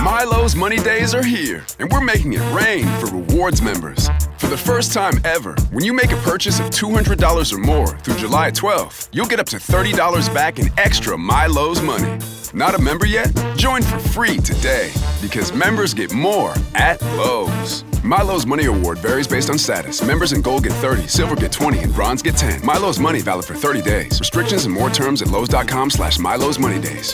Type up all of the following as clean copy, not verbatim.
Milo's Money Days are here, and we're making it rain for rewards members. For the first time ever, when you make a purchase of $200 or more through July 12th, you'll get up to $30 back in extra Milo's money. Not a member yet? Join for free today, because members get more at Lowe's. Milo's Money Award varies based on status. Members in Gold get 30, Silver get 20, and Bronze get 10. Milo's Money valid for 30 days. Restrictions and more terms at Lowe's.com/Milo's Money Days.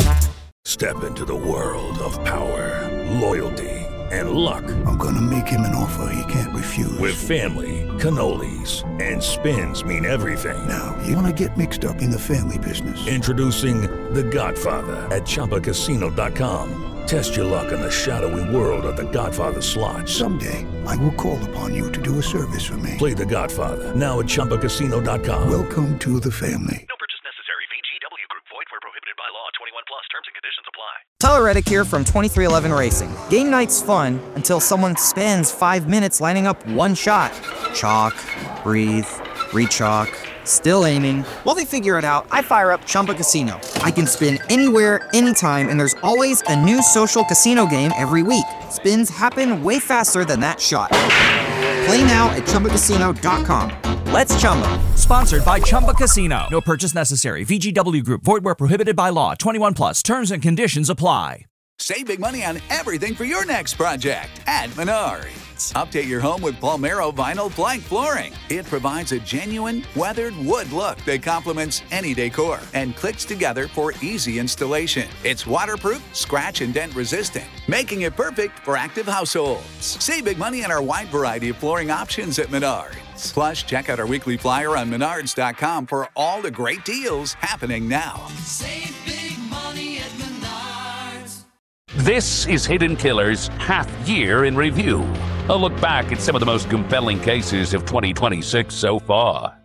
Step into the world of power, loyalty, and luck. I'm gonna make him an offer he can't refuse. With family, cannolis, and spins mean everything. Now, you wanna get mixed up in the family business. Introducing The Godfather at ChumbaCasino.com. Test your luck in the shadowy world of The Godfather slot. Someday, I will call upon you to do a service for me. Play The Godfather now at ChumbaCasino.com. Welcome to the family. No purchase necessary. VGW Group. Void where prohibited by law. 21 plus. Terms and conditions apply. Tyler Reddick here from 2311 Racing. Game night's fun until someone spends 5 minutes lining up one shot. Chalk, breathe, re-chalk, still aiming. While they figure it out, I fire up Chumba Casino. I can spin anywhere, anytime, and there's always a new social casino game every week. Spins happen way faster than that shot. Play now at ChumbaCasino.com. Let's Chumba. Sponsored by Chumba Casino. No purchase necessary. VGW Group. Void where prohibited by law. 21 plus. Terms and conditions apply. Save big money on everything for your next project at Menards. Update your home with Palmero vinyl plank flooring. It provides a genuine, weathered wood look that complements any decor and clicks together for easy installation. It's waterproof, scratch and dent resistant, making it perfect for active households. Save big money on our wide variety of flooring options at Menards. Plus, check out our weekly flyer on Menards.com for all the great deals happening now. Save big money at Menards. This is Hidden Killers Half Year in Review. A look back at some of the most compelling cases of 2026 so far.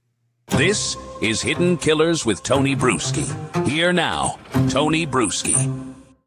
This is Hidden Killers with Tony Bruschi. Here now, Tony Bruschi.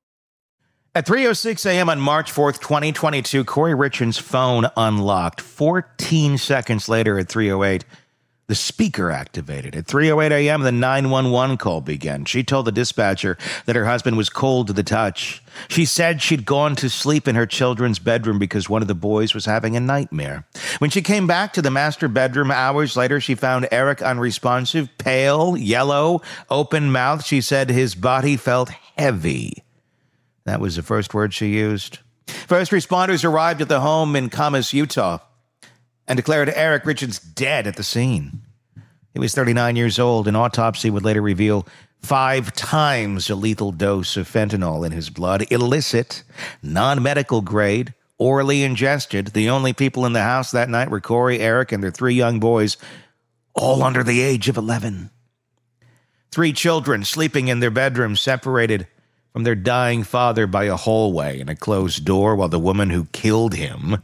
At 3:06 a.m. on March 4th, 2022, Corey Richens' phone unlocked. 14 seconds later at 3:08, the speaker activated. At 3:08 a.m., the 911 call began. She told the dispatcher that her husband was cold to the touch. She said she'd gone to sleep in her children's bedroom because one of the boys was having a nightmare. When she came back to the master bedroom hours later, she found Eric unresponsive, pale, yellow, open-mouthed. She said his body felt heavy. That was the first word she used. First responders arrived at the home in Camas, Utah, and declared Eric Richens dead at the scene. He was 39 years old. An autopsy would later reveal 5 times a lethal dose of fentanyl in his blood, illicit, non-medical grade, orally ingested. The only people in the house that night were Corey, Eric, and their 3 young boys, all under the age of 11. 3 children sleeping in their bedrooms, separated from their dying father by a hallway and a closed door, while the woman who killed him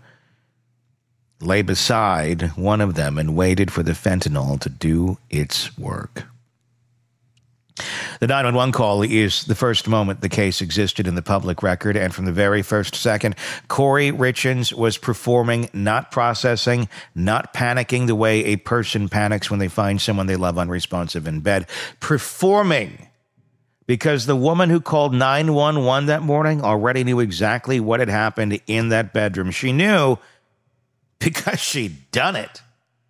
lay beside one of them and waited for the fentanyl to do its work. The 911 call is the first moment the case existed in the public record, and from the very first second, Corey Richens was performing, not processing, not panicking the way a person panics when they find someone they love unresponsive in bed. Performing, because the woman who called 911 that morning already knew exactly what had happened in that bedroom. She knew because she'd done it.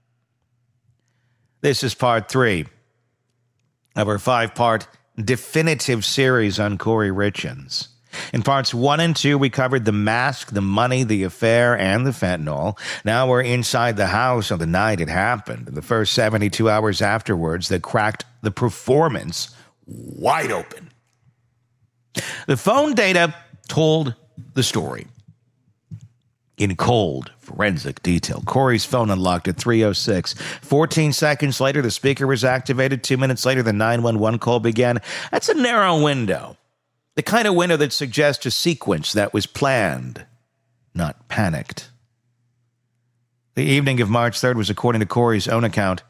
This is part 3 of our 5-part definitive series on Corey Richens. In parts 1 and 2, we covered the mask, the money, the affair, and the fentanyl. Now we're inside the house on the night it happened. The first 72 hours afterwards that cracked the performance wide open. The phone data told the story in cold, forensic detail. Corey's phone unlocked at 3:06. 14 seconds later, the speaker was activated. 2 minutes later, the 911 call began. That's a narrow window. The kind of window that suggests a sequence that was planned, not panicked. The evening of March 3rd was, according to Corey's own account,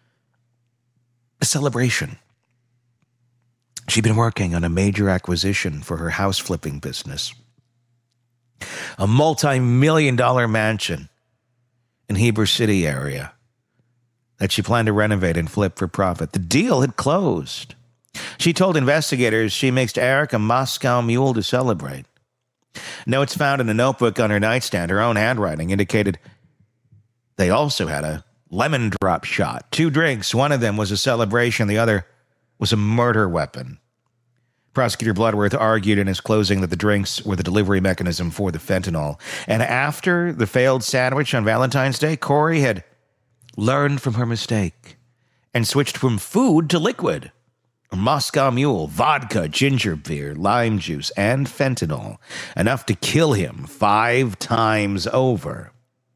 a celebration. She'd been working on a major acquisition for her house flipping business. A multi-million-dollar mansion in Heber City area that she planned to renovate and flip for profit. The deal had closed. She told investigators she mixed Eric a Moscow Mule to celebrate. Notes found in a notebook on her nightstand, her own handwriting, indicated they also had a lemon drop shot. 2 drinks. One of them was a celebration. The other was a murder weapon. Prosecutor Bloodworth argued in his closing that the drinks were the delivery mechanism for the fentanyl. And after the failed sandwich on Valentine's Day, Corey had learned from her mistake and switched from food to liquid. Moscow Mule, vodka, ginger beer, lime juice, and fentanyl. Enough to kill him 5 times over.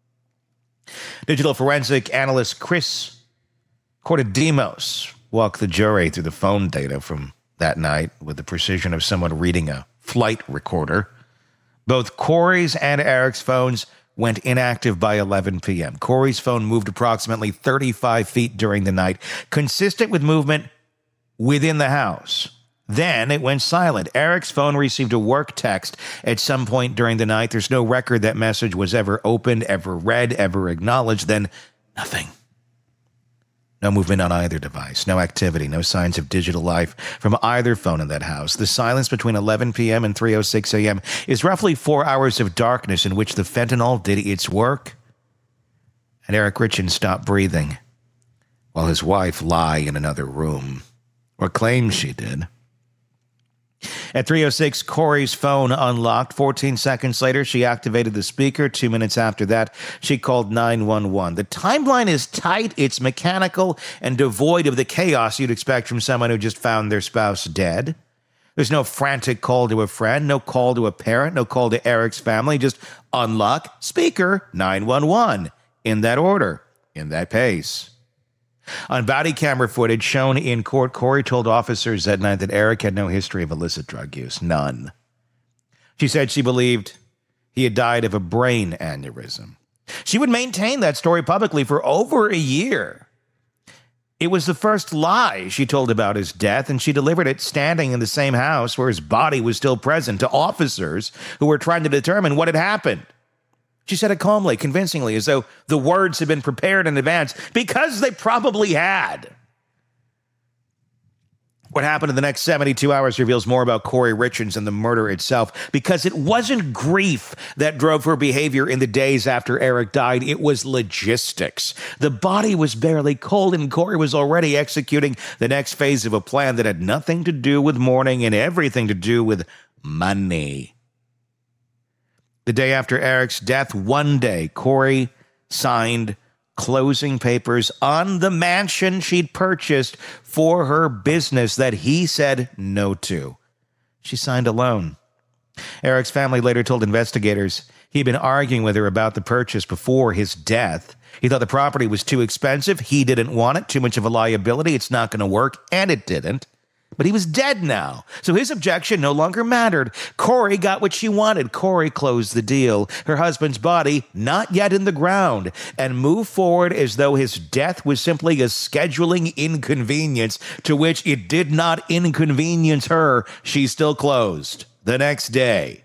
Digital forensic analyst Chris Cortadimos walked the jury through the phone data from that night with the precision of someone reading a flight recorder. Both Corey's and Eric's phones went inactive by 11 p.m. Corey's phone moved approximately 35 feet during the night, consistent with movement within the house. Then it went silent. Eric's phone received a work text at some point during the night. There's no record that message was ever opened, ever read, ever acknowledged. Then nothing. No movement on either device, no activity, no signs of digital life from either phone in that house. The silence between 11 p.m. and 3:06 a.m. is roughly 4 hours of darkness in which the fentanyl did its work. And Eric Richins stopped breathing while his wife lay in another room, or claims she did. At 3:06, Corey's phone unlocked. 14 seconds later, she activated the speaker. 2 minutes after that, she called 911. The timeline is tight, it's mechanical, and devoid of the chaos you'd expect from someone who just found their spouse dead. There's no frantic call to a friend, no call to a parent, no call to Eric's family. Just unlock, speaker, 911. In that order, in that pace. On body camera footage shown in court, Corey told officers that night that Eric had no history of illicit drug use. None. She said she believed he had died of a brain aneurysm. She would maintain that story publicly for over a year. It was the first lie she told about his death, and she delivered it standing in the same house where his body was still present to officers who were trying to determine what had happened. She said it calmly, convincingly, as though the words had been prepared in advance, because they probably had. What happened in the next 72 hours reveals more about Corey Richins and the murder itself, because it wasn't grief that drove her behavior in the days after Eric died. It was logistics. The body was barely cold, and Corey was already executing the next phase of a plan that had nothing to do with mourning and everything to do with money. The day after Eric's death, one day, Corey signed closing papers on the mansion she'd purchased for her business that he said no to. She signed alone. Eric's family later told investigators he'd been arguing with her about the purchase before his death. He thought the property was too expensive. He didn't want it. Too much of a liability. It's not going to work. And it didn't. But he was dead now, so his objection no longer mattered. Corey got what she wanted. Corey closed the deal. Her husband's body not yet in the ground, and moved forward as though his death was simply a scheduling inconvenience to which it did not inconvenience her. She still closed the next day.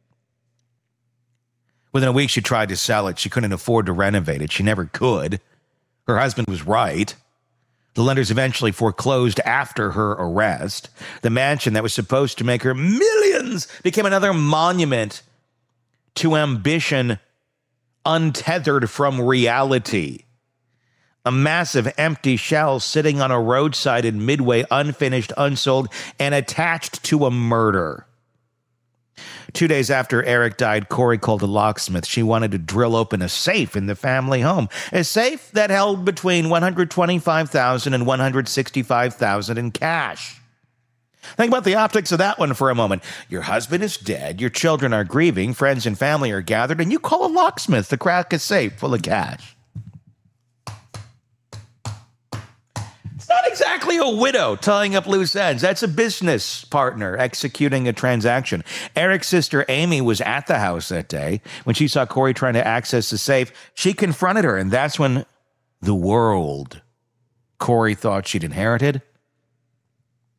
Within a week, she tried to sell it. She couldn't afford to renovate it. She never could. Her husband was right. The lenders eventually foreclosed after her arrest. The mansion that was supposed to make her millions became another monument to ambition untethered from reality. A massive empty shell sitting on a roadside in Midway, unfinished, unsold, and attached to a murder. 2 days after Eric died, Corey called a locksmith. She wanted to drill open a safe in the family home, a safe that held between $125,000 and $165,000 in cash. Think about the optics of that one for a moment. Your husband is dead, your children are grieving, friends and family are gathered, and you call a locksmith to crack a safe full of cash. Not exactly a widow tying up loose ends. That's a business partner executing a transaction. Eric's sister Amy was at the house that day. When she saw Corey trying to access the safe, she confronted her, and that's when the world Corey thought she'd inherited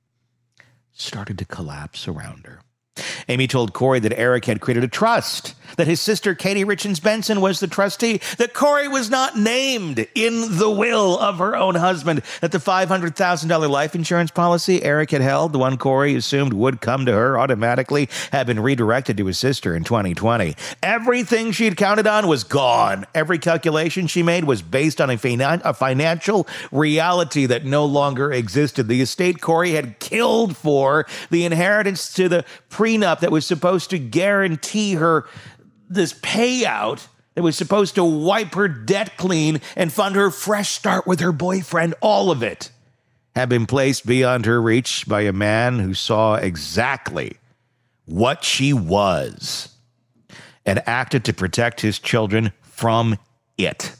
started to collapse around her. Amy told Corey that Eric had created a trust that his sister Katie Richens Benson was the trustee, that Corey was not named in the will of her own husband, that the $500,000 life insurance policy Eric had held, the one Corey assumed would come to her automatically, had been redirected to his sister in 2020. Everything she'd counted on was gone. Every calculation she made was based on a financial reality that no longer existed. The estate Corey had killed for, the inheritance to the prenup that was supposed to guarantee her this payout, that was supposed to wipe her debt clean and fund her fresh start with her boyfriend, all of it had been placed beyond her reach by a man who saw exactly what she was and acted to protect his children from it.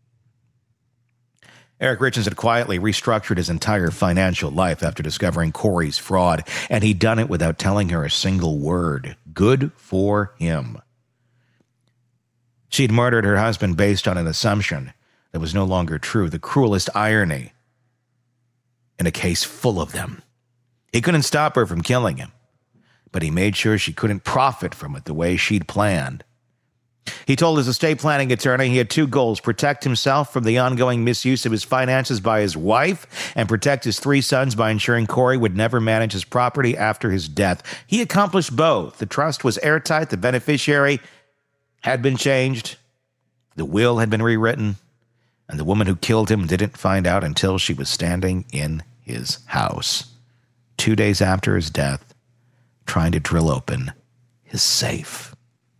Eric Richens had quietly restructured his entire financial life after discovering Corey's fraud, and he'd done it without telling her a single word. Good for him. She'd murdered her husband based on an assumption that was no longer true, the cruelest irony in a case full of them. He couldn't stop her from killing him, but he made sure she couldn't profit from it the way she'd planned. He told his estate planning attorney he had two goals: protect himself from the ongoing misuse of his finances by his wife, and protect his three sons by ensuring Corey would never manage his property after his death. He accomplished both. The trust was airtight, the beneficiary had been changed, the will had been rewritten, and the woman who killed him didn't find out until she was standing in his house 2 days after his death, trying to drill open his safe.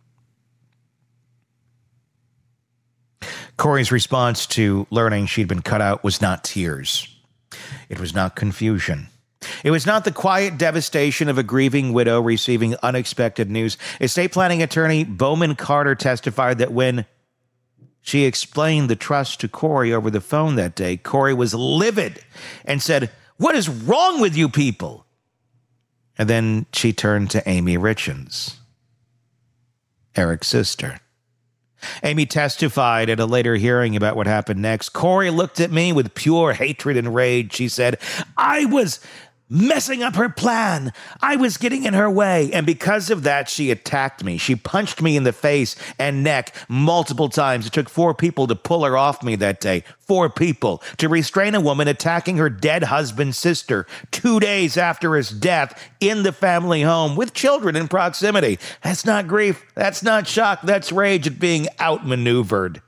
Corey's response to learning she'd been cut out was not tears. It was not confusion. It was not the quiet devastation of a grieving widow receiving unexpected news. Estate planning attorney Bowman Carter testified that when she explained the trust to Corey over the phone that day, Corey was livid and said, "What is wrong with you people?" And then she turned to Amy Richens, Eric's sister. Amy testified at a later hearing about what happened next. "Corey looked at me with pure hatred and rage," she said. "I was messing up her plan. I was getting in her way. And because of that, she attacked me. She punched me in the face and neck multiple times. It took 4 people to pull her off me that day. 4 people to restrain a woman attacking her dead husband's sister 2 days after his death in the family home with children in proximity. That's not grief. That's not shock. That's rage at being outmaneuvered.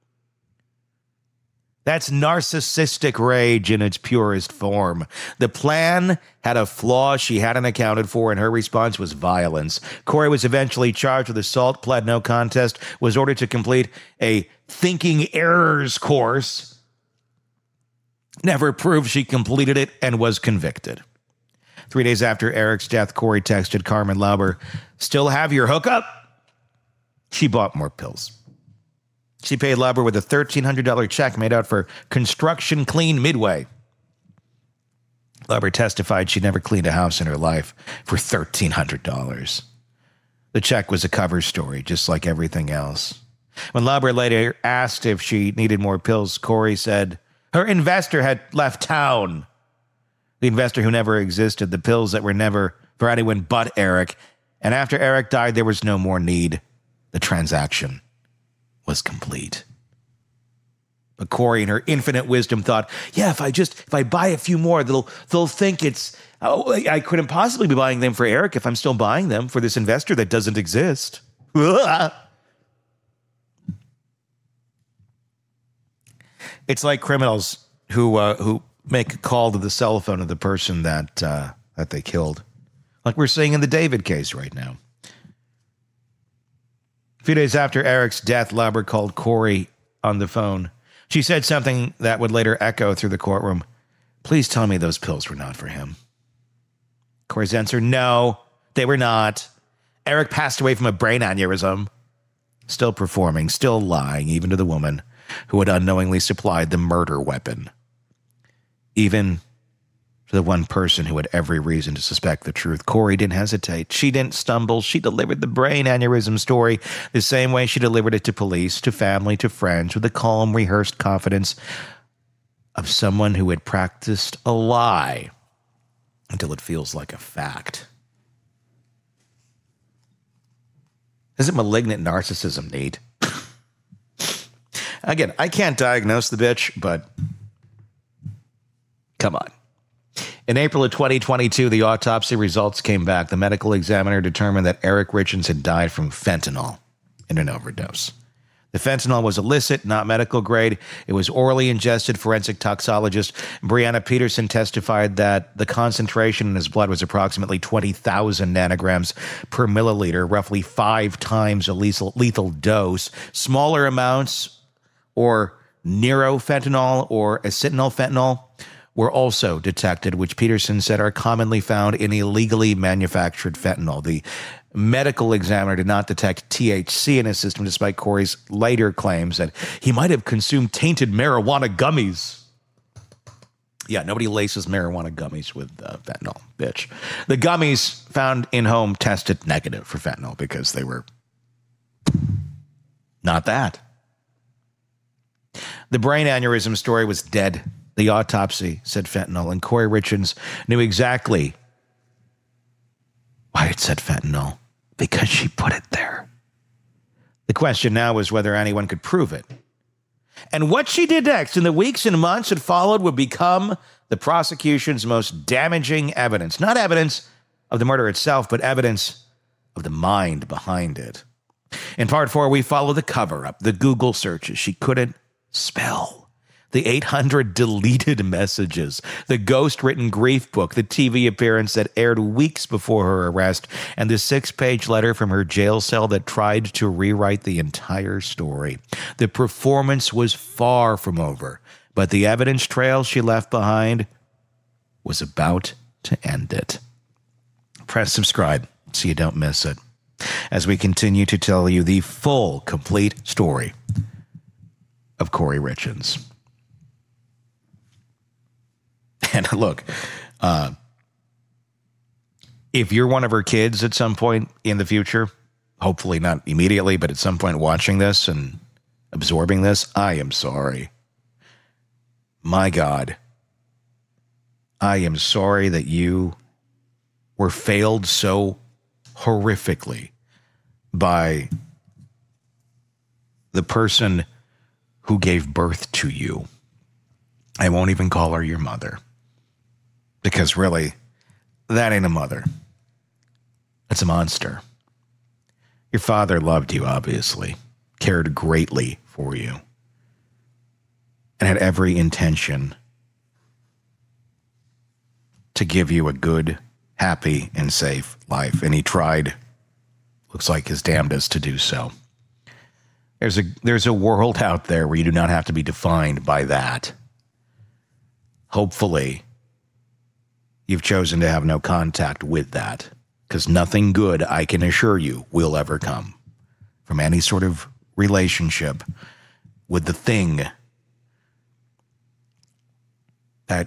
That's narcissistic rage in its purest form. The plan had a flaw she hadn't accounted for, and her response was violence. Corey was eventually charged with assault, pled no contest, was ordered to complete a thinking errors course, never proved she completed it, and was convicted. 3 days after Eric's death, Corey texted Carmen Lauber, "Still have your hookup?" She bought more pills. She paid Lauber with a $1,300 check made out for Construction Clean Midway. Lauber testified she never cleaned a house in her life for $1,300. The check was a cover story, just like everything else. When Lauber later asked if she needed more pills, Corey said her investor had left town. The investor who never existed, the pills that were never for anyone but Eric. And after Eric died, there was no more need. The transaction was complete. But Corey, in her infinite wisdom, thought, yeah, if I buy a few more, they'll think it's, I couldn't possibly be buying them for Eric if I'm still buying them for this investor that doesn't exist. It's like criminals who make a call to the cell phone of the person that they killed, like we're seeing in the David case right now. A few days after Eric's death, Lauber called Corey on the phone. She said something that would later echo through the courtroom. "Please tell me those pills were not for him." Corey's answer, "No, they were not. Eric passed away from a brain aneurysm." Still performing, still lying, even to the woman who had unknowingly supplied the murder weapon. Even to the one person who had every reason to suspect the truth. Corey didn't hesitate. She didn't stumble. She delivered the brain aneurysm story the same way she delivered it to police, to family, to friends, with the calm, rehearsed confidence of someone who had practiced a lie until it feels like a fact. Isn't malignant narcissism neat? Again, I can't diagnose the bitch, but come on. In April of 2022, the autopsy results came back. The medical examiner determined that Eric Richins had died from fentanyl in an overdose. The fentanyl was illicit, not medical grade. It was orally ingested. Forensic toxologist Brianna Peterson testified that the concentration in his blood was approximately 20,000 nanograms per milliliter, roughly 5 times a lethal dose. Smaller amounts, or neurofentanyl or acetyl were also detected, which Peterson said are commonly found in illegally manufactured fentanyl. The medical examiner did not detect THC in his system, despite Corey's later claims that he might have consumed tainted marijuana gummies. Yeah, nobody laces marijuana gummies with fentanyl, bitch. The gummies found in home tested negative for fentanyl because they were not that. The brain aneurysm story was dead. The autopsy said fentanyl, and Corey Richins knew exactly why it said fentanyl, because she put it there. The question now was whether anyone could prove it. And what she did next in the weeks and months that followed would become the prosecution's most damaging evidence. Not evidence of the murder itself, but evidence of the mind behind it. In part 4, we follow the cover-up, the Google searches she couldn't spell, the 800 deleted messages, the ghost-written grief book, the TV appearance that aired weeks before her arrest, and the 6-page letter from her jail cell that tried to rewrite the entire story. The performance was far from over, but the evidence trail she left behind was about to end it. Press subscribe so you don't miss it, as we continue to tell you the full, complete story of Corey Richins. And look, if you're one of her kids at some point in the future, hopefully not immediately, but at some point watching this and absorbing this, I am sorry. My God, I am sorry that you were failed so horrifically by the person who gave birth to you. I won't even call her your mother, because really, that ain't a mother. That's a monster. Your father loved you, obviously, cared greatly for you, and had every intention to give you a good, happy, and safe life. And he tried, looks like his damnedest to do so. There's a world out there where you do not have to be defined by that. Hopefully, you've chosen to have no contact with that, because nothing good, I can assure you, will ever come from any sort of relationship with the thing that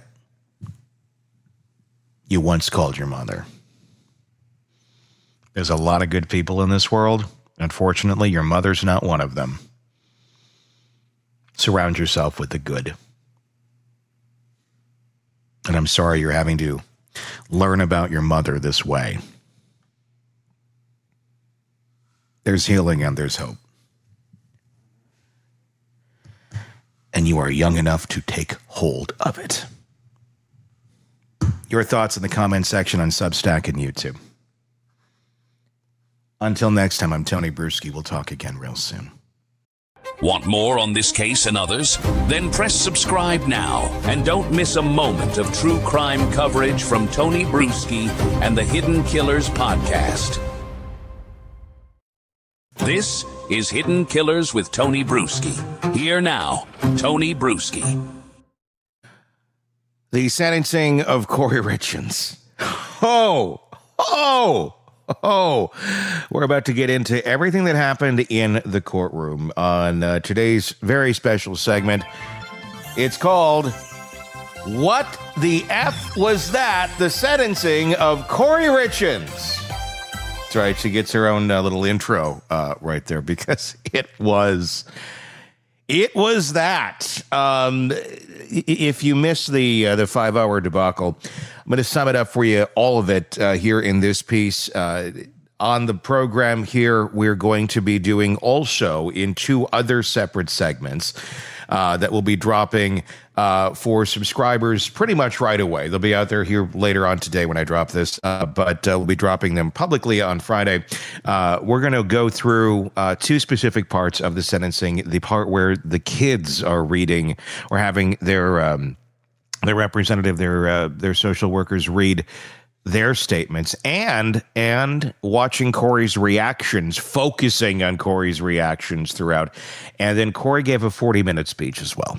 you once called your mother. There's a lot of good people in this world. Unfortunately, your mother's not one of them. Surround yourself with the good. And I'm sorry you're having to learn about your mother this way. There's healing and there's hope. And you are young enough to take hold of it. Your thoughts in the comment section on Substack and YouTube. Until next time, I'm Tony Bruschi. We'll talk again real soon. Want more on this case and others? Then press subscribe now and don't miss a moment of true crime coverage from Tony Bruschi and the Hidden Killers podcast. This is Hidden Killers with Tony Bruschi. Here now, Tony Bruschi. The sentencing of Corey Richins. We're about to get into everything that happened in the courtroom on today's very special segment. It's called What the F Was That? The sentencing of Corey Richins. That's right. She gets her own little intro right there, because it was that. If you missed the 5-hour debacle, I'm going to sum it up for you, all of it, here in this piece. on the program here, we're going to be doing also in 2 other separate segments that will be dropping for subscribers pretty much right away. They'll be out there here later on today when I drop this, but we'll be dropping them publicly on Friday. We're going to go through 2 specific parts of the sentencing, the part where the kids are reading or having their representative, their social workers read their statements, and watching Corey's reactions, focusing on Corey's reactions throughout. And then Corey gave a 40-minute speech as well.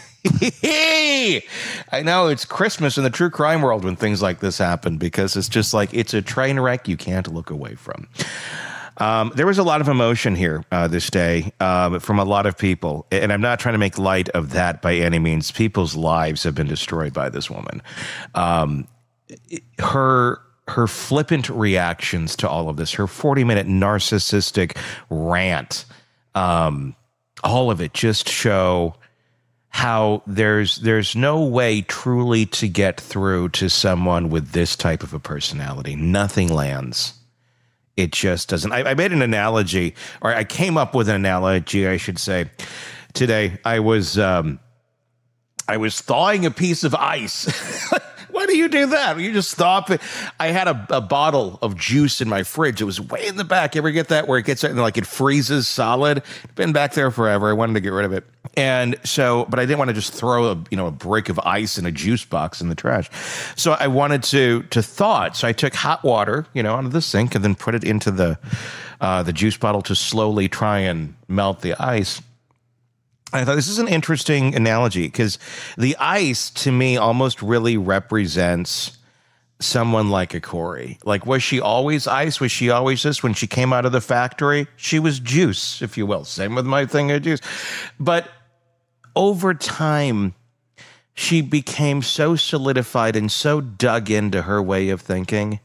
I know it's Christmas in the true crime world when things like this happen, because it's just like, it's a train wreck you can't look away from. There was a lot of emotion here this day from a lot of people, and I'm not trying to make light of that by any means. People's lives have been destroyed by this woman. Her flippant reactions to all of this, her 40-minute narcissistic rant, all of it just show how there's no way truly to get through to someone with this type of a personality. Nothing lands. It just doesn't. I made an analogy, or I came up with an analogy, I should say, today. I was thawing a piece of ice. Why do you do that? You just stop it. I had a bottle of juice in my fridge. It was way in the back. You ever get that where it gets like it freezes solid? It's been back there forever. I wanted to get rid of it. And so, but I didn't want to just throw a brick of ice in a juice box in the trash. So I wanted to thaw it. So I took hot water, out of the sink, and then put it into the juice bottle to slowly try and melt the ice. I thought this is an interesting analogy, because the ice, to me, almost really represents someone like a Corey. Like, was she always ice? Was she always this? When she came out of the factory, she was juice, if you will. Same with my thing of juice. But over time, she became so solidified and so dug into her way of thinking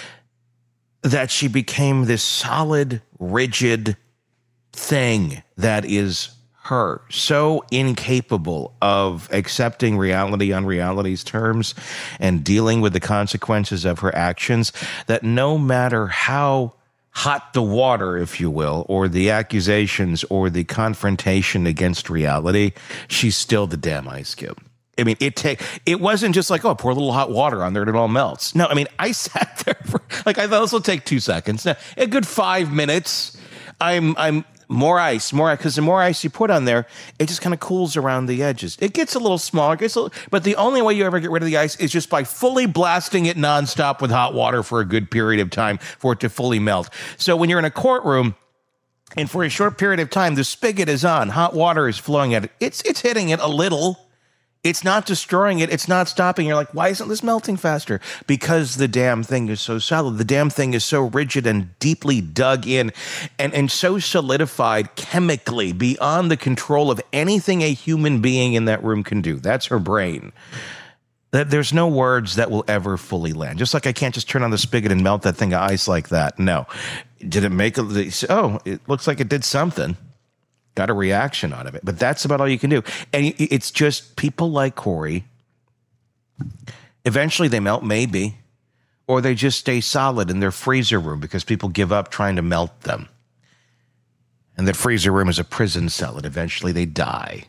that she became this solid, rigid thing that is her, so incapable of accepting reality on reality's terms and dealing with the consequences of her actions, that no matter how hot the water, if you will, or the accusations or the confrontation against reality, she's still the damn ice cube. I mean, it wasn't just like, oh, pour a little hot water on there and it all melts. No, I mean, I sat there for, I thought this will take 2 seconds. Now, a good 5 minutes. I'm more ice, because the more ice you put on there, it just kind of cools around the edges. It gets a little smaller, but the only way you ever get rid of the ice is just by fully blasting it nonstop with hot water for a good period of time for it to fully melt. So when you're in a courtroom, and for a short period of time, the spigot is on, hot water is flowing at it, it's hitting it a little. It's not destroying it. It's not stopping. You're like, why isn't this melting faster? Because the damn thing is so solid. The damn thing is so rigid and deeply dug in and so solidified chemically beyond the control of anything a human being in that room can do. That's her brain. There's no words that will ever fully land. Just like I can't just turn on the spigot and melt that thing of ice like that. No. Did it make it looks like it did something. Got a reaction out of it. But that's about all you can do. And it's just people like Corey. Eventually they melt, maybe. Or they just stay solid in their freezer room because people give up trying to melt them. And that freezer room is a prison cell, and eventually they die.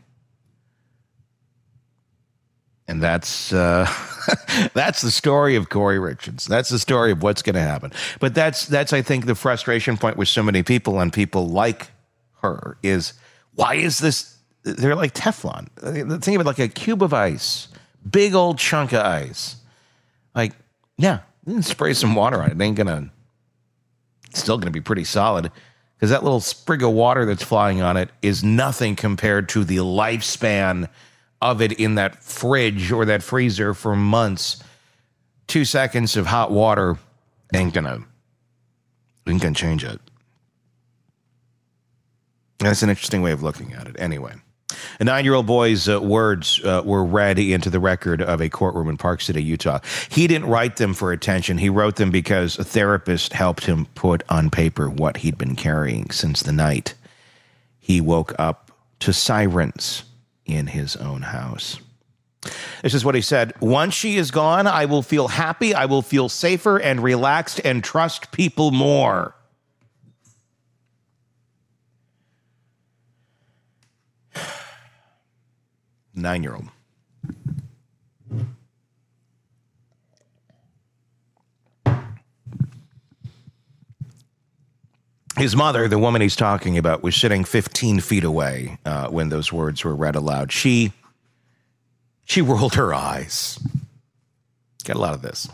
And that's that's the story of Corey Richards. That's the story of what's going to happen. But that's I think the frustration point with so many people and people like her is, why is this? They're like Teflon. Think of it like a cube of ice, big old chunk of ice. Like, yeah, you can spray some water on it. It's still gonna be pretty solid, because that little sprig of water that's flying on it is nothing compared to the lifespan of it in that fridge or that freezer for months. 2 seconds of hot water ain't gonna change it. That's an interesting way of looking at it. Anyway, a 9-year-old boy's words were read into the record of a courtroom in Park City, Utah. He didn't write them for attention. He wrote them because a therapist helped him put on paper what he'd been carrying since the night he woke up to sirens in his own house. This is what he said. Once she is gone, I will feel happy, I will feel safer and relaxed and trust people more. Nine-year-old. His mother, the woman he's talking about, was sitting 15 feet away when those words were read aloud. She rolled her eyes. Got a lot of this.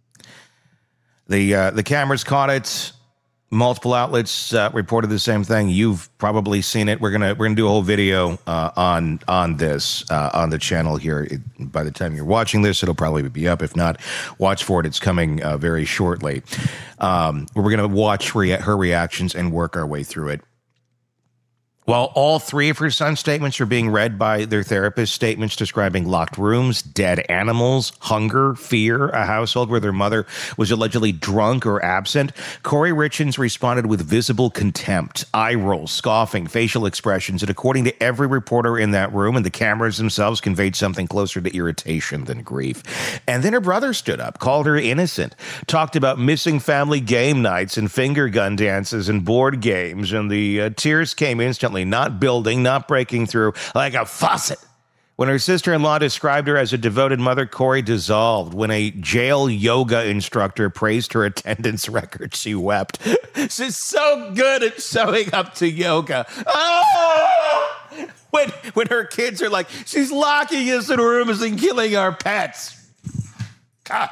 The cameras caught it. Multiple outlets reported the same thing. You've probably seen it. We're gonna do a whole video on this on the channel here. By the time you're watching this, it'll probably be up. If not, watch for it. It's coming very shortly. We're gonna watch her reactions and work our way through it. While all three of her son's statements are being read by their therapist, statements describing locked rooms, dead animals, hunger, fear, a household where their mother was allegedly drunk or absent, Corey Richins responded with visible contempt, eye rolls, scoffing, facial expressions, and according to every reporter in that room and the cameras themselves, conveyed something closer to irritation than grief. And then her brother stood up, called her innocent, talked about missing family game nights and finger gun dances and board games, and the tears came instantly. Not building, not breaking through like a faucet. When her sister-in-law described her as a devoted mother, Corey dissolved. When a jail yoga instructor praised her attendance record, she wept. She's so good at showing up to yoga. Oh! When her kids are like, she's locking us in rooms and killing our pets. God.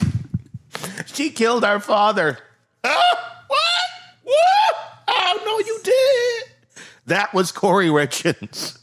She killed our father. Oh, what? Oh, no, you did. That was Corey Richins.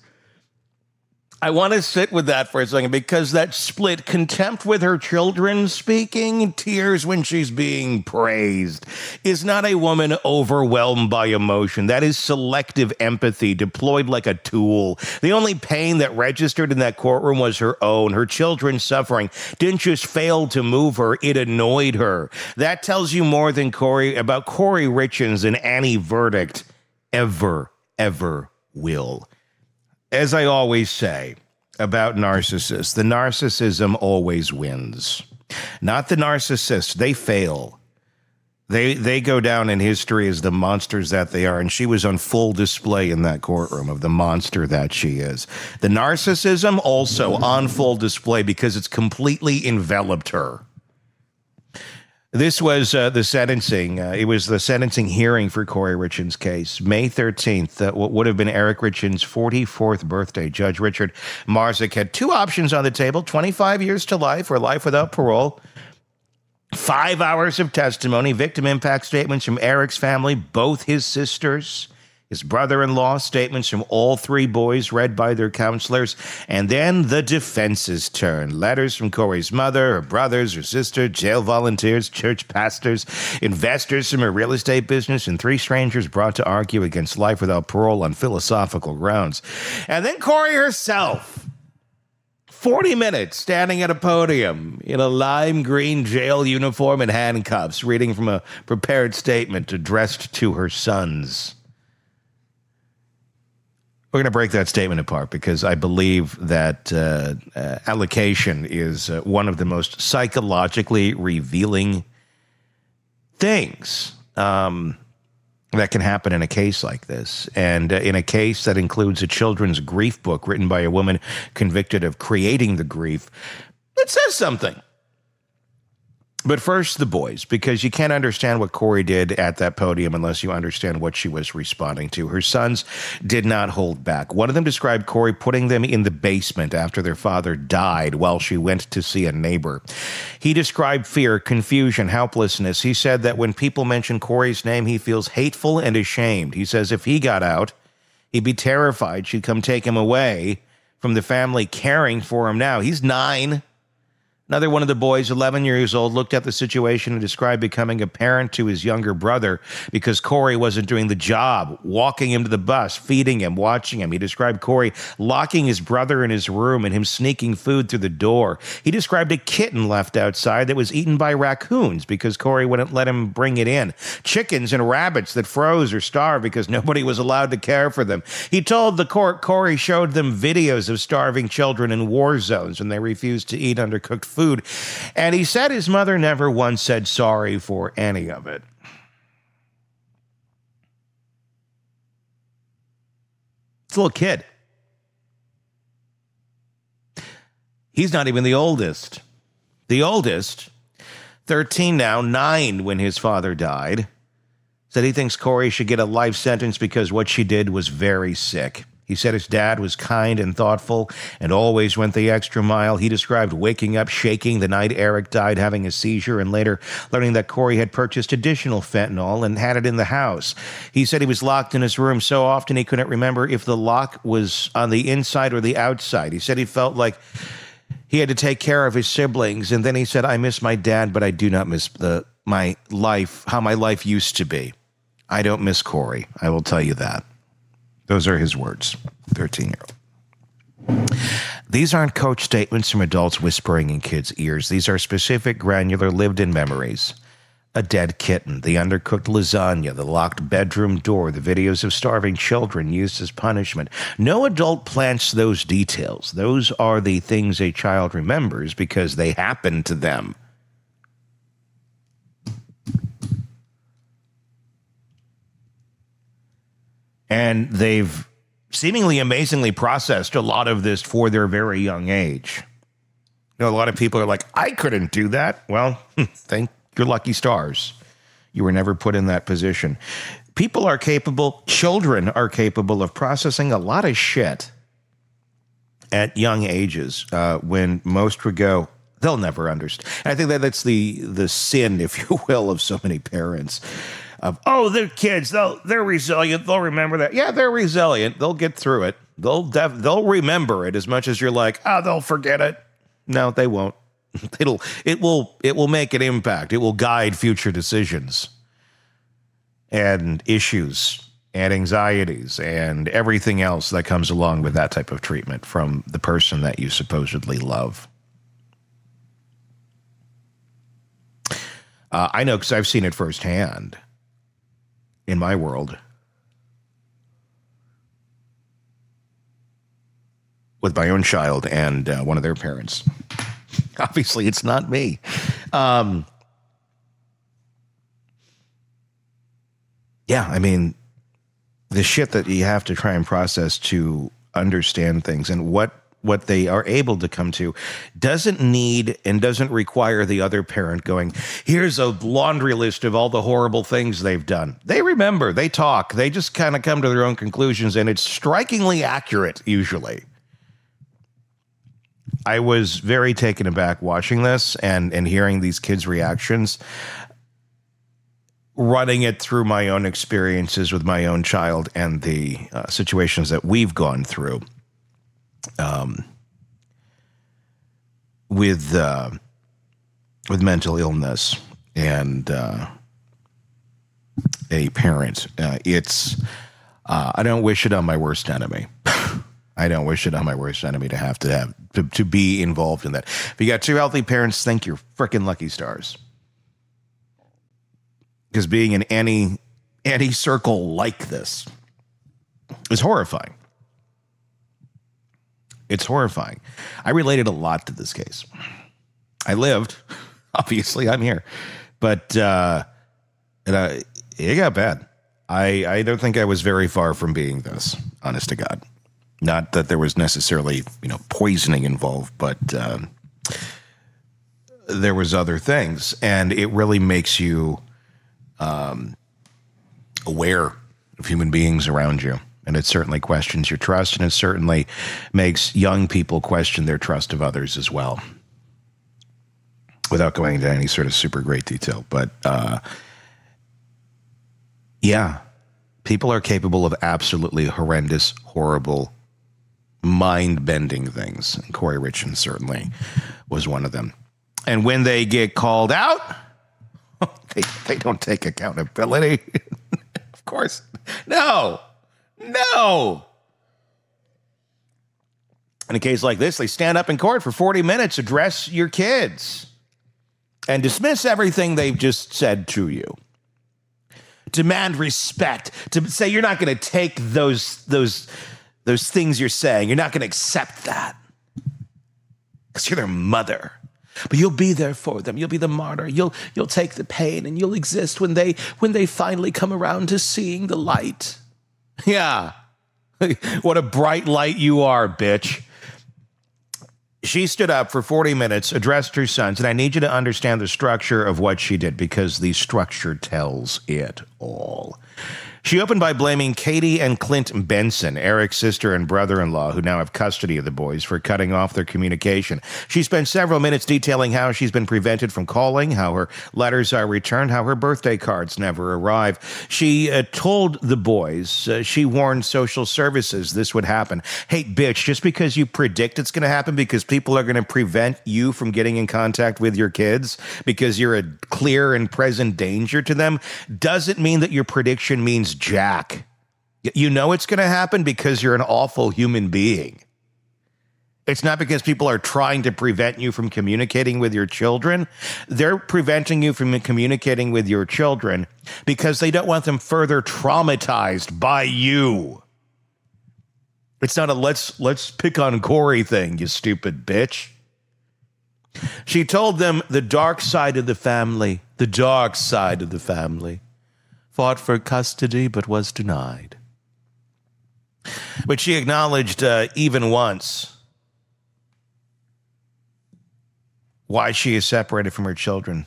I want to sit with that for a second because that split contempt with her children speaking, tears when she's being praised, is not a woman overwhelmed by emotion. That is selective empathy deployed like a tool. The only pain that registered in that courtroom was her own. Her children's suffering didn't just fail to move her, it annoyed her. That tells you more than about Corey Richins than any verdict ever will. As I always say about narcissists, the narcissism always wins. Not the narcissists, they fail. They go down in history as the monsters that they are, and she was on full display in that courtroom of the monster that she is. The narcissism also on full display because it's completely enveloped her. This was the sentencing. It was the sentencing hearing for Corey Richins' case. May 13th, what would have been Eric Richins' 44th birthday. Judge Richard Marzik had two options on the table, 25 years to life or life without parole. 5 hours of testimony, victim impact statements from Eric's family, both his sisters, his brother-in-law, statements from all three boys read by their counselors, and then the defense's turn. Letters from Corey's mother, her brothers, her sister, jail volunteers, church pastors, investors from her real estate business, and three strangers brought to argue against life without parole on philosophical grounds. And then Corey herself, 40 minutes standing at a podium in a lime green jail uniform and handcuffs, reading from a prepared statement addressed to her sons. We're going to break that statement apart because I believe that allocation is one of the most psychologically revealing things that can happen in a case like this. And in a case that includes a children's grief book written by a woman convicted of creating the grief, it says something. But first, the boys, because you can't understand what Corey did at that podium unless you understand what she was responding to. Her sons did not hold back. One of them described Corey putting them in the basement after their father died while she went to see a neighbor. He described fear, confusion, helplessness. He said that when people mention Corey's name, he feels hateful and ashamed. He says if he got out, he'd be terrified she'd come take him away from the family caring for him now. He's 9. Another one of the boys, 11 years old, looked at the situation and described becoming a parent to his younger brother because Corey wasn't doing the job, walking him to the bus, feeding him, watching him. He described Corey locking his brother in his room and him sneaking food through the door. He described a kitten left outside that was eaten by raccoons because Corey wouldn't let him bring it in. Chickens and rabbits that froze or starved because nobody was allowed to care for them. He told the court Corey showed them videos of starving children in war zones when they refused to eat undercooked food. And he said his mother never once said sorry for any of it. It's a little kid. He's not even the oldest. The oldest, 13 now, 9 when his father died, said he thinks Corey should get a life sentence because what she did was very sick. He said his dad was kind and thoughtful and always went the extra mile. He described waking up shaking the night Eric died, having a seizure, and later learning that Corey had purchased additional fentanyl and had it in the house. He said he was locked in his room so often he couldn't remember if the lock was on the inside or the outside. He said he felt like he had to take care of his siblings. And then he said, I miss my dad, but I do not miss my life, how my life used to be. I don't miss Corey. I will tell you that. Those are his words, 13-year-old. These aren't coach statements from adults whispering in kids' ears. These are specific, granular, lived-in memories. A dead kitten, the undercooked lasagna, the locked bedroom door, the videos of starving children used as punishment. No adult plants those details. Those are the things a child remembers because they happened to them. And they've seemingly amazingly processed a lot of this for their very young age. You know, a lot of people are like, I couldn't do that. Well, thank your lucky stars. You were never put in that position. People are capable, children are capable of processing a lot of shit at young ages when most would go, they'll never understand. And I think that's the sin, if you will, of so many parents. They're kids. They're resilient. They'll remember that. Yeah, they're resilient. They'll get through it. They'll remember it as much as you're like, they'll forget it. No, they won't. It will make an impact. It will guide future decisions and issues and anxieties and everything else that comes along with that type of treatment from the person that you supposedly love. I know because I've seen it firsthand. In my world, with my own child and one of their parents. Obviously, it's not me. Yeah, I mean, the shit that you have to try and process to understand things and what they are able to come to doesn't need and doesn't require the other parent going, here's a laundry list of all the horrible things they've done. They remember, they talk, they just kind of come to their own conclusions, and it's strikingly accurate, usually. I was very taken aback watching this and hearing these kids' reactions, running it through my own experiences with my own child and the situations that we've gone through. With mental illness and a parent, it's I don't wish it on my worst enemy. I don't wish it on my worst enemy to have to be involved in that. If you got two healthy parents, think you're freaking lucky stars. Because being in any circle like this is horrifying. It's horrifying. I related a lot to this case. I lived. Obviously, I'm here. But it got bad. I don't think I was very far from being this, honest to God. Not that there was necessarily, poisoning involved, but there was other things. And it really makes you aware of human beings around you. And it certainly questions your trust, and it certainly makes young people question their trust of others as well. Without going into any sort of super great detail. But, yeah, people are capable of absolutely horrendous, horrible, mind-bending things. And Corey Richins certainly was one of them. And when they get called out, they don't take accountability. Of course. No. In a case like this, they stand up in court for 40 minutes, address your kids, and dismiss everything they've just said to you. Demand respect. To say you're not going to take those things you're saying. You're not going to accept that. Because you're their mother. But you'll be there for them. You'll be the martyr. You'll take the pain, and you'll exist when they finally come around to seeing the light. Yeah. What a bright light you are, bitch. She stood up for 40 minutes, addressed her sons, and I need you to understand the structure of what she did because the structure tells it all. She opened by blaming Katie and Clint Benson, Eric's sister and brother-in-law, who now have custody of the boys, for cutting off their communication. She spent several minutes detailing how she's been prevented from calling, how her letters are returned, how her birthday cards never arrive. She told the boys, she warned social services this would happen. Hey, bitch, just because you predict it's going to happen because people are going to prevent you from getting in contact with your kids because you're a clear and present danger to them, doesn't mean that your prediction means jack. You know it's going to happen because you're an awful human being. It's not because people are trying to prevent you from communicating with your children. They're preventing you from communicating with your children because they don't want them further traumatized by you. It's not a let's pick on Corey thing, you stupid bitch. She told them the dark side of the family, fought for custody but was denied. But she acknowledged even once why she is separated from her children.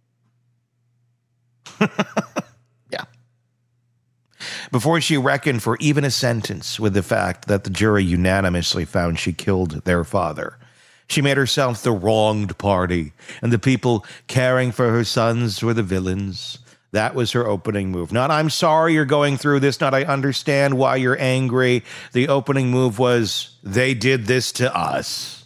Yeah. Before she reckoned for even a sentence with the fact that the jury unanimously found she killed their father. She made herself the wronged party, and the people caring for her sons were the villains. That was her opening move. Not, I'm sorry you're going through this. Not, I understand why you're angry. The opening move was, they did this to us.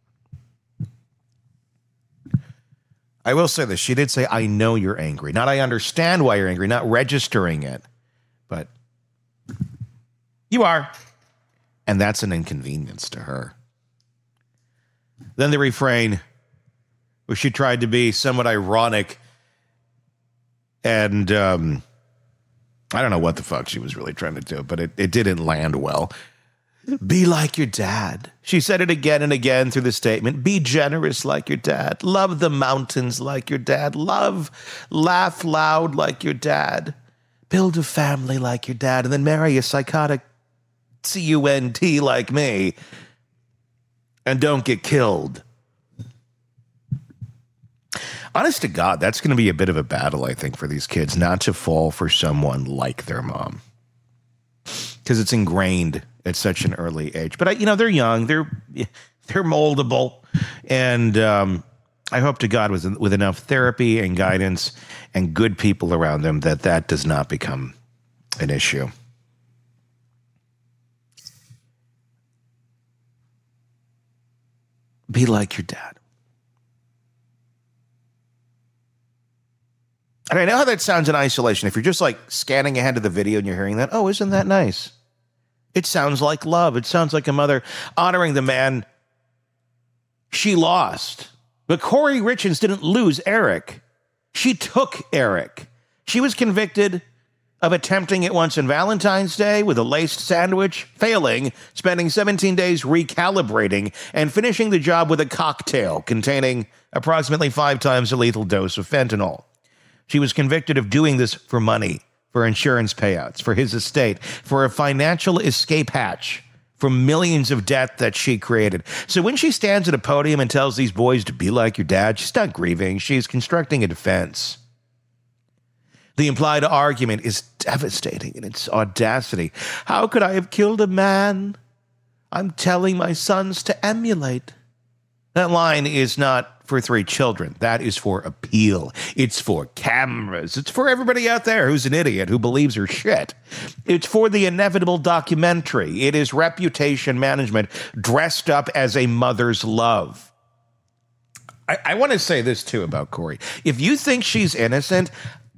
I will say this. She did say, I know you're angry. Not, I understand why you're angry. Not registering it. But you are. And that's an inconvenience to her. Then the refrain, where she tried to be somewhat ironic. And I don't know what the fuck she was really trying to do, but it didn't land well. Be like your dad. She said it again and again through the statement. Be generous like your dad. Love the mountains like your dad. Laugh loud like your dad. Build a family like your dad. And then marry a psychotic CUNT like me. And don't get killed. Honest to God, that's going to be a bit of a battle, I think, for these kids, not to fall for someone like their mom. Because it's ingrained at such an early age. But, they're young. They're moldable. And I hope to God with enough therapy and guidance and good people around them that does not become an issue. Be like your dad. And I know how that sounds in isolation. If you're just like scanning ahead of the video and you're hearing that, oh, isn't that nice? It sounds like love. It sounds like a mother honoring the man she lost. But Corey Richins didn't lose Eric. She took Eric. She was convicted of attempting it once on Valentine's Day with a laced sandwich, failing, spending 17 days recalibrating, and finishing the job with a cocktail containing approximately 5 times a lethal dose of fentanyl. She was convicted of doing this for money, for insurance payouts, for his estate, for a financial escape hatch, for millions of debt that she created. So when she stands at a podium and tells these boys to be like your dad, she's not grieving. She's constructing a defense. The implied argument is devastating in its audacity. How could I have killed a man I'm telling my sons to emulate? That line is not for 3 children. That is for appeal. It's for cameras. It's for everybody out there who's an idiot, who believes her shit. It's for the inevitable documentary. It is reputation management dressed up as a mother's love. I want to say this, too, about Corey. If you think she's innocent,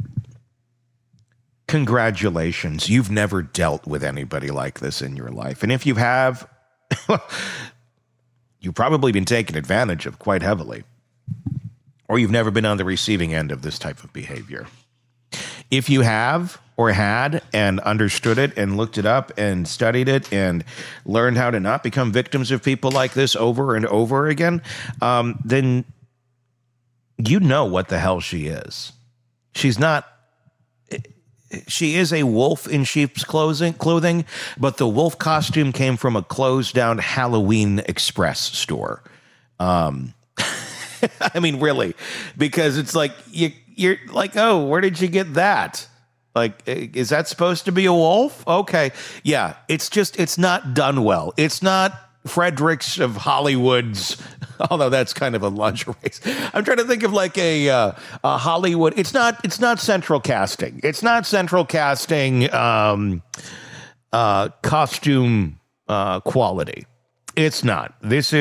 congratulations. You've never dealt with anybody like this in your life. And if you have, you've probably been taken advantage of quite heavily. Or you've never been on the receiving end of this type of behavior. If you have or had and understood it and looked it up and studied it and learned how to not become victims of people like this over and over again, then you know what the hell she is. She's not. She is a wolf in sheep's clothing, but the wolf costume came from a closed-down Halloween Express store. I mean, really, because it's like you're like, oh, where did you get that? Like, is that supposed to be a wolf? Okay, yeah, it's not done well. It's not Fredericks of Hollywood's, although that's kind of a lingerie. I'm trying to think of like a Hollywood. It's not Central Casting. It's not Central Casting costume quality. It's not. This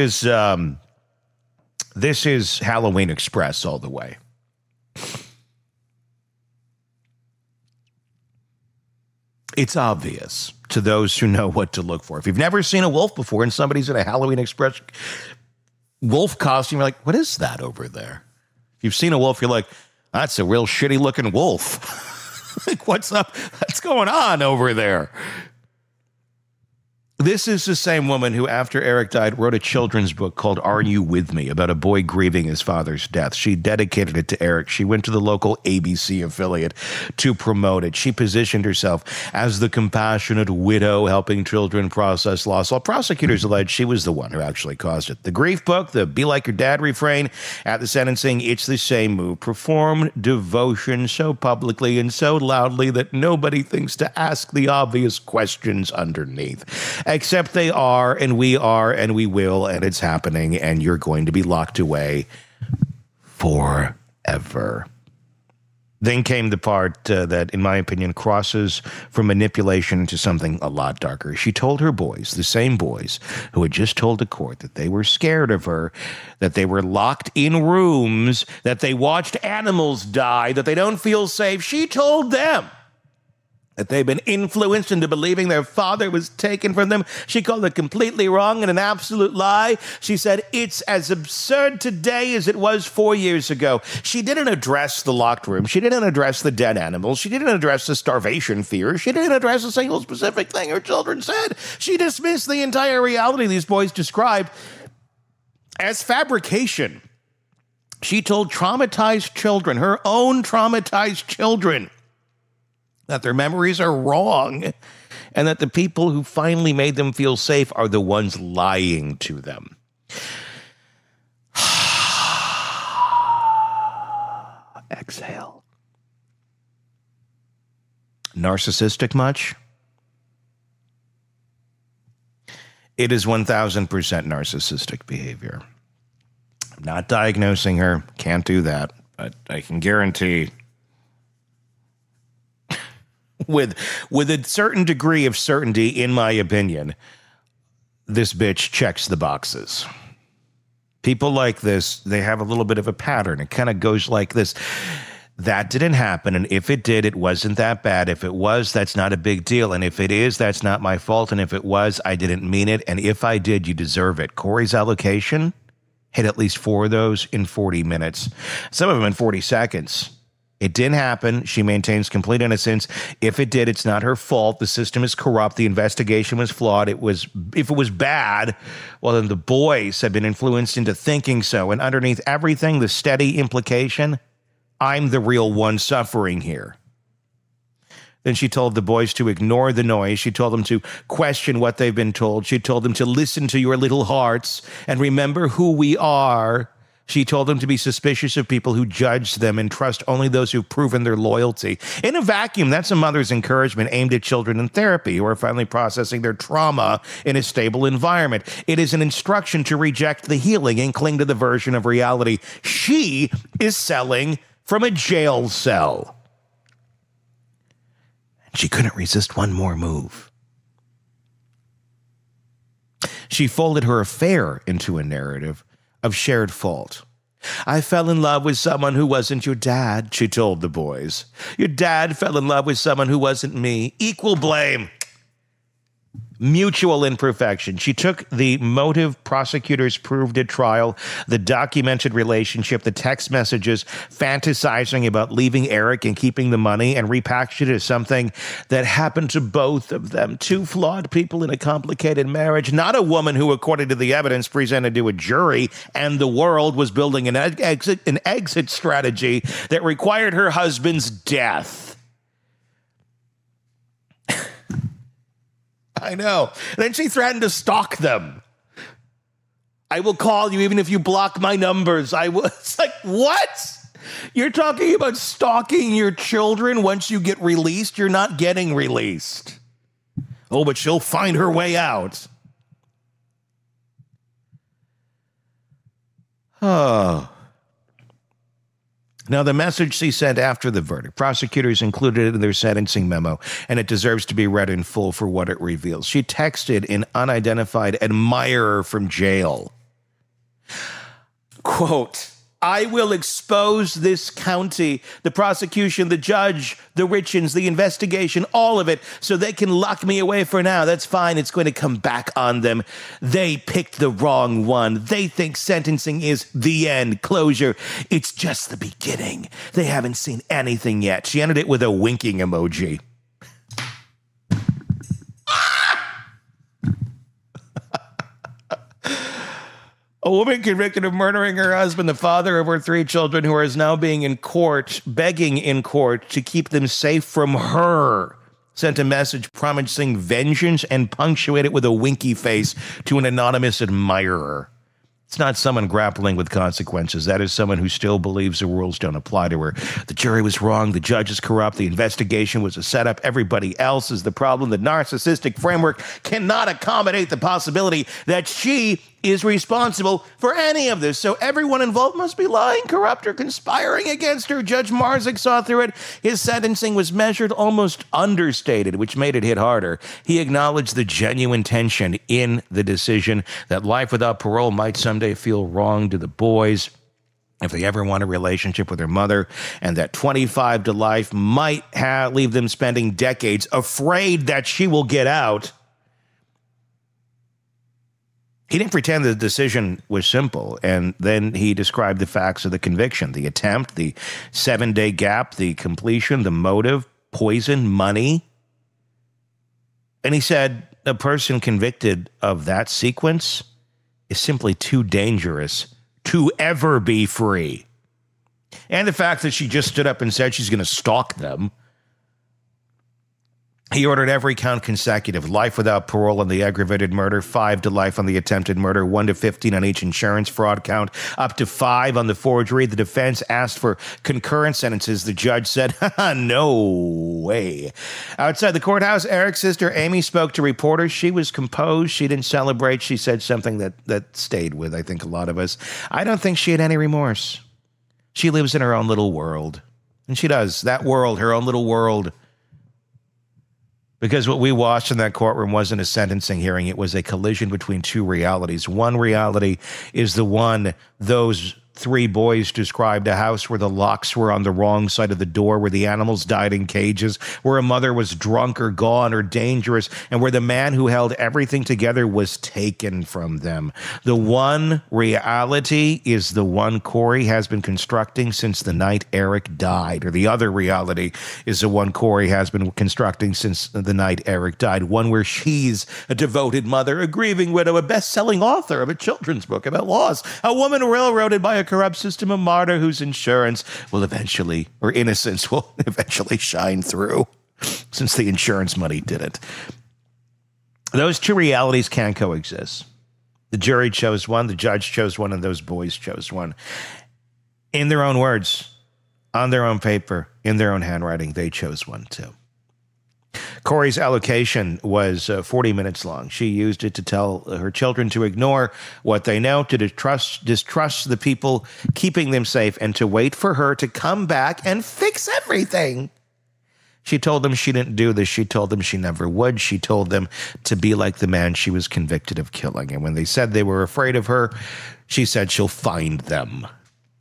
is Halloween Express all the way. It's obvious to those who know what to look for. If you've never seen a wolf before and somebody's in a Halloween Express wolf costume, you're like, what is that over there? If you've seen a wolf, you're like, that's a real shitty looking wolf. Like, what's up? What's going on over there? This is the same woman who, after Eric died, wrote a children's book called Are You With Me? About a boy grieving his father's death. She dedicated it to Eric. She went to the local ABC affiliate to promote it. She positioned herself as the compassionate widow helping children process loss, while prosecutors alleged she was the one who actually caused it. The grief book, the Be Like Your Dad refrain at the sentencing, it's the same move. Perform devotion so publicly and so loudly that nobody thinks to ask the obvious questions underneath. Except they are, and we will, and it's happening, and you're going to be locked away forever. Then came the part that, in my opinion, crosses from manipulation into something a lot darker. She told her boys, the same boys who had just told the court that they were scared of her, that they were locked in rooms, that they watched animals die, that they don't feel safe. She told them that they've been influenced into believing their father was taken from them. She called it completely wrong and an absolute lie. She said it's as absurd today as it was 4 years ago. She didn't address the locked room. She didn't address the dead animals. She didn't address the starvation fear. She didn't address a single specific thing her children said. She dismissed the entire reality these boys described as fabrication. She told traumatized children, her own traumatized children, that their memories are wrong and that the people who finally made them feel safe are the ones lying to them. Exhale. Narcissistic much? It is 1,000% narcissistic behavior. I'm not diagnosing her, can't do that, but I can guarantee with a certain degree of certainty, in my opinion, this bitch checks the boxes. People like this, they have a little bit of a pattern. It kind of goes like this. That didn't happen, and if it did, it wasn't that bad. If it was, that's not a big deal. And if it is, that's not my fault. And if it was, I didn't mean it. And if I did, you deserve it. Corey's allocation hit at least 4 of those in 40 minutes. Some of them in 40 seconds. It didn't happen. She maintains complete innocence. If it did, it's not her fault. The system is corrupt. The investigation was flawed. If it was bad, well, then the boys have been influenced into thinking so. And underneath everything, the steady implication, I'm the real one suffering here. Then she told the boys to ignore the noise. She told them to question what they've been told. She told them to listen to your little hearts and remember who we are. She told them to be suspicious of people who judge them and trust only those who've proven their loyalty. In a vacuum, that's a mother's encouragement aimed at children in therapy who are finally processing their trauma in a stable environment. It is an instruction to reject the healing and cling to the version of reality she is selling from a jail cell. She couldn't resist one more move. She folded her affair into a narrative of shared fault. I fell in love with someone who wasn't your dad, she told the boys. Your dad fell in love with someone who wasn't me. Equal blame. Mutual imperfection. She took the motive prosecutors proved at trial, the documented relationship, the text messages, fantasizing about leaving Eric and keeping the money, and repackaged it as something that happened to both of them. Two flawed people in a complicated marriage, not a woman who, according to the evidence presented to a jury and the world, was building an exit strategy that required her husband's death. I know. Then she threatened to stalk them. I will call you even if you block my numbers. It's like, what? You're talking about stalking your children once you get released? You're not getting released. Oh, but she'll find her way out. Oh. Now, the message she sent after the verdict, prosecutors included it in their sentencing memo, and it deserves to be read in full for what it reveals. She texted an unidentified admirer from jail. Quote, I will expose this county, the prosecution, the judge, the Richins, the investigation, all of it, so they can lock me away for now. That's fine. It's going to come back on them. They picked the wrong one. They think sentencing is the end, closure. It's just the beginning. They haven't seen anything yet. She ended it with a winking emoji. A woman convicted of murdering her husband, the father of her 3 children, who is now being in court, begging in court to keep them safe from her, sent a message promising vengeance and punctuated with a winky face to an anonymous admirer. It's not someone grappling with consequences. That is someone who still believes the rules don't apply to her. The jury was wrong. The judge is corrupt. The investigation was a setup. Everybody else is the problem. The narcissistic framework cannot accommodate the possibility that she is responsible for any of this. So everyone involved must be lying, corrupt, or conspiring against her. Judge Marzik saw through it. His sentencing was measured, almost understated, which made it hit harder. He acknowledged the genuine tension in the decision that life without parole might someday feel wrong to the boys if they ever want a relationship with their mother, and that 25 to life might leave them spending decades afraid that she will get out. He didn't pretend the decision was simple, and then he described the facts of the conviction, the attempt, the 7-day gap, the completion, the motive, poison, money. And he said a person convicted of that sequence is simply too dangerous to ever be free. And the fact that she just stood up and said she's going to stalk them. He ordered every count consecutive, life without parole on the aggravated murder, 5 to life on the attempted murder, 1 to 15 on each insurance fraud count, up to 5 on the forgery. The defense asked for concurrent sentences. The judge said, no way. Outside the courthouse, Eric's sister Amy spoke to reporters. She was composed. She didn't celebrate. She said something that stayed with, I think, a lot of us. I don't think she had any remorse. She lives in her own little world. And she does. That world, her own little world. Because what we watched in that courtroom wasn't a sentencing hearing. It was a collision between 2 realities. One reality is the one those 3 boys described, a house where the locks were on the wrong side of the door, where the animals died in cages, where a mother was drunk or gone or dangerous, and where the man who held everything together was taken from them. The one reality is the one Corey has been constructing since the night Eric died, or the other reality is the one Corey has been constructing since the night Eric died, one where she's a devoted mother, a grieving widow, a best-selling author of a children's book about loss, a woman railroaded by a corrupt system, a martyr whose insurance will eventually, or innocence will eventually shine through, since the insurance money didn't. Those 2 realities can't coexist. The jury chose one, the judge chose one, and those boys chose one. In their own words, on their own paper, in their own handwriting, they chose one too. Corey's allocation was 40 minutes long. She used it to tell her children to ignore what they know, to distrust the people keeping them safe, and to wait for her to come back and fix everything. She told them she didn't do this. She told them she never would. She told them to be like the man she was convicted of killing. And when they said they were afraid of her, she said she'll find them.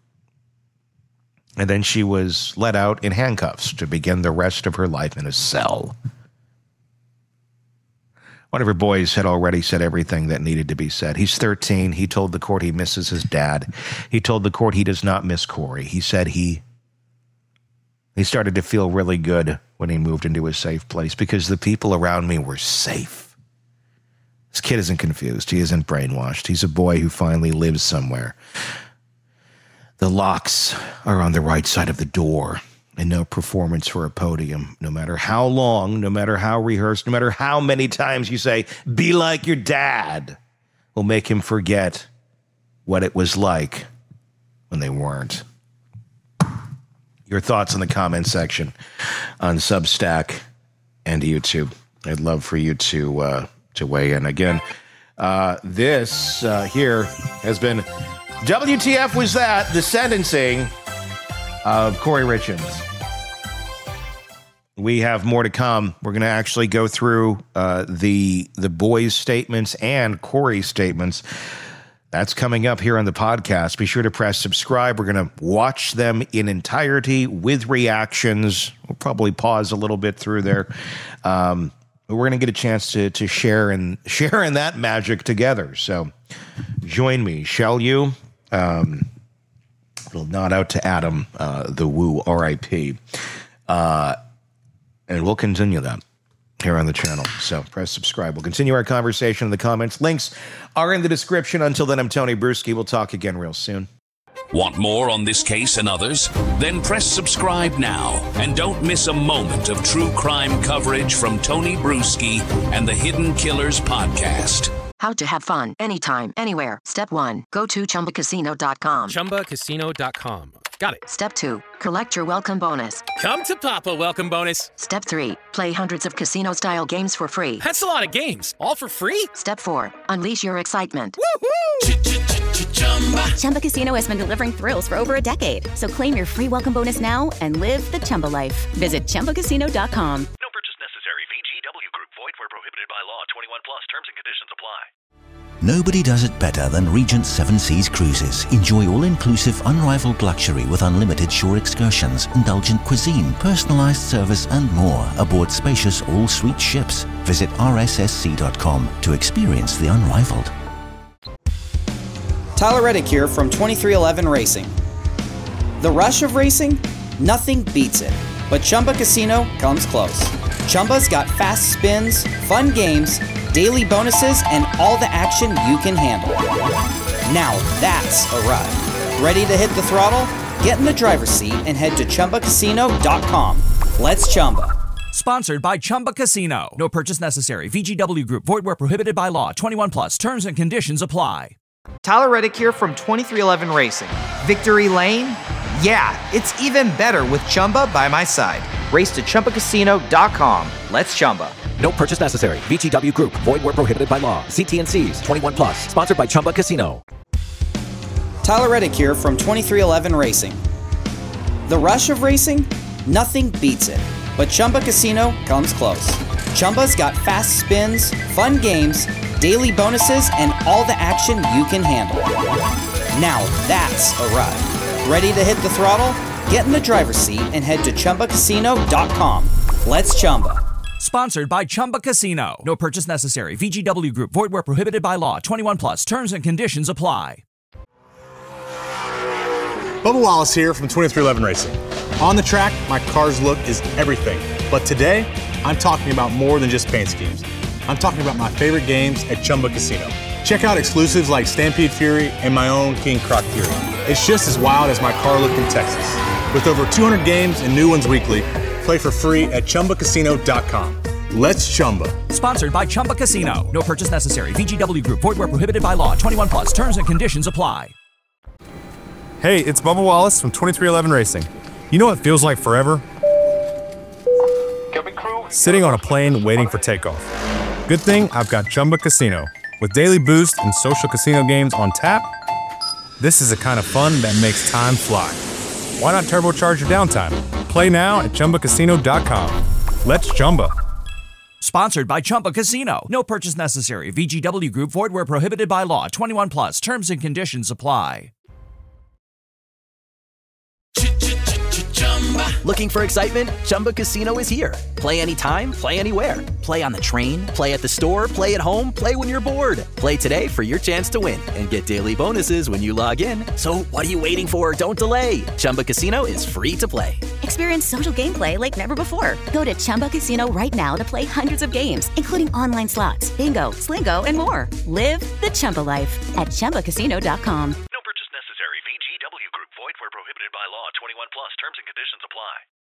And then she was let out in handcuffs to begin the rest of her life in a cell. One of her boys had already said everything that needed to be said. He's 13. He told the court he misses his dad. He told the court he does not miss Corey. He said he started to feel really good when he moved into a safe place because the people around me were safe. This kid isn't confused. He isn't brainwashed. He's a boy who finally lives somewhere. The locks are on the right side of the door, and no performance for a podium, no matter how long, no matter how rehearsed, no matter how many times you say, be like your dad, will make him forget what it was like when they weren't. Your thoughts in the comment section on Substack and YouTube. I'd love for you to weigh in. Again, this here has been WTF Was That? The sentencing of Corey Richins. We have more to come. We're going to actually go through the boys' statements and Corey's statements. That's coming up here on the podcast. Be sure to press subscribe. We're going to watch them in entirety with reactions. We'll probably pause a little bit through there. But we're going to get a chance to share in that magic together. So join me, shall you? Little nod out to Adam, the Woo, R.I.P. And we'll continue that here on the channel. So press subscribe. We'll continue our conversation in the comments. Links are in the description. Until then, I'm Tony Bruschi. We'll talk again real soon. Want more on this case and others? Then press subscribe now and don't miss a moment of true crime coverage from Tony Bruschi and the Hidden Killers podcast. How to have fun anytime, anywhere. Step 1. Go to ChumbaCasino.com. ChumbaCasino.com. Got it. Step 2. Collect your welcome bonus. Come to Papa welcome bonus. Step 3. Play hundreds of casino-style games for free. That's a lot of games. All for free? Step 4. Unleash your excitement. Woohoo! Chumba Casino has been delivering thrills for over a decade. So claim your free welcome bonus now and live the Chumba life. Visit ChumbaCasino.com. No purchase necessary. VGW Group. Void where prohibited by law. 21 plus. Terms and conditions apply. Nobody does it better than Regent Seven Seas Cruises. Enjoy all-inclusive, unrivaled luxury with unlimited shore excursions, indulgent cuisine, personalized service, and more aboard spacious all-suite ships. Visit rssc.com to experience the unrivaled. Tyler Reddick here from 2311 Racing. The rush of racing? Nothing beats it. But Chumba Casino comes close. Chumba's got fast spins, fun games, daily bonuses, and all the action you can handle. Now that's a ride. Ready to hit the throttle? Get in the driver's seat and head to ChumbaCasino.com. Let's Chumba. Sponsored by Chumba Casino. No purchase necessary. VGW Group. Void where prohibited by law. 21 plus. Terms and conditions apply. Tyler Reddick here from 2311 Racing. Victory Lane? Yeah, it's even better with Chumba by my side. Race to ChumbaCasino.com. Let's Chumba. No purchase necessary. VGW Group. Void where prohibited by law. See T&Cs. 21 plus. Sponsored by Chumba Casino. Tyler Reddick here from 2311 Racing. The rush of racing? Nothing beats it. But Chumba Casino comes close. Chumba's got fast spins, fun games, daily bonuses, and all the action you can handle. Now that's a ride. Ready to hit the throttle? Get in the driver's seat and head to ChumbaCasino.com. Let's Chumba. Sponsored by Chumba Casino. No purchase necessary. VGW Group. Void where prohibited by law. 21 plus. Terms and conditions apply. Bubba Wallace here from 2311 Racing. On the track, my car's look is everything. But today, I'm talking about more than just paint schemes. I'm talking about my favorite games at Chumba Casino. Check out exclusives like Stampede Fury and my own King Croc Fury. It's just as wild as my car look in Texas. With over 200 games and new ones weekly, play for free at ChumbaCasino.com. Let's Chumba. Sponsored by Chumba Casino. No purchase necessary. VGW Group. Void where prohibited by law. 21 plus. Terms and conditions apply. Hey, it's Bubba Wallace from 2311 Racing. You know what feels like forever? Sitting on a plane waiting for takeoff. Good thing I've got Chumba Casino. With daily boost and social casino games on tap, this is the kind of fun that makes time fly. Why not turbocharge your downtime? Play now at ChumbaCasino.com. Let's Chumba. Sponsored by Chumba Casino. No purchase necessary. VGW Group. Void where prohibited by law. 21 plus. Terms and conditions apply. Looking for excitement? Chumba Casino is here. Play anytime, play anywhere. Play on the train, play at the store, play at home, play when you're bored. Play today for your chance to win and get daily bonuses when you log in. So what are you waiting for? Don't delay. Chumba Casino is free to play. Experience social gameplay like never before. Go to Chumba Casino right now to play hundreds of games, including online slots, bingo, Slingo, and more. Live the Chumba life at ChumbaCasino.com.